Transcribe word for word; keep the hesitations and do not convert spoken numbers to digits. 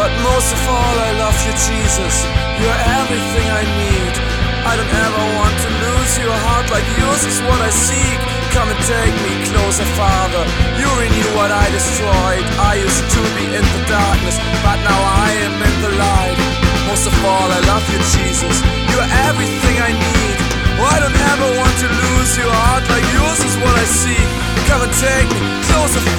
But most of all I love you, Jesus. You're everything I need. I don't ever want to lose you. A heart like yours is what I seek. Come and take me closer, Father. You renew what I destroyed. I used to be in the darkness, but now I am in the light. Most of all I love you, Jesus. You're everything I need. Oh, I don't ever want to lose you. A heart like yours is what I seek. Come and take me closer,